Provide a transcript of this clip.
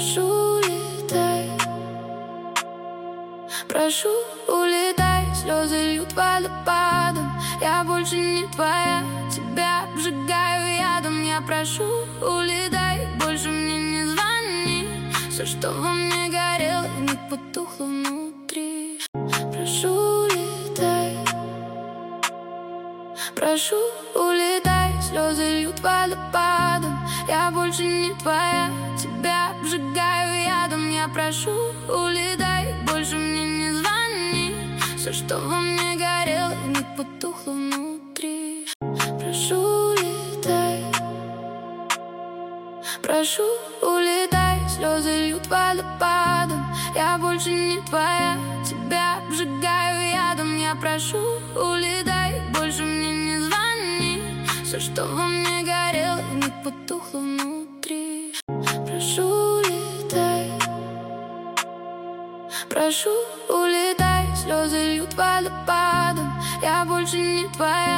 Прошу, улетай. Прошу, улетай. Слезы льют водопадом. Я больше не твоя, тебя обжигаю ядом. Я прошу, улетай. Больше мне не звони. Все, что во мне горело, вмиг потухло внутри. Прошу, улетай. Прошу, улетай. Слезы льют водопадом. Я больше не твоя, тебя обжигаю ядом. Я прошу, улетай. Больше мне не звони. Все, что во мне горело, вмиг потухло внутри. Прошу, улетай. Прошу, улетай. Слезы льют водопадом. Я больше не твоя, тебя обжигаю ядом. Я прошу, улетай. Больше мне не звони. Все, что во мне горело, вмиг потухло внутри. Прошу, улетай. Прошу, улетай. Слезы льют водопадом. Я больше не твоя,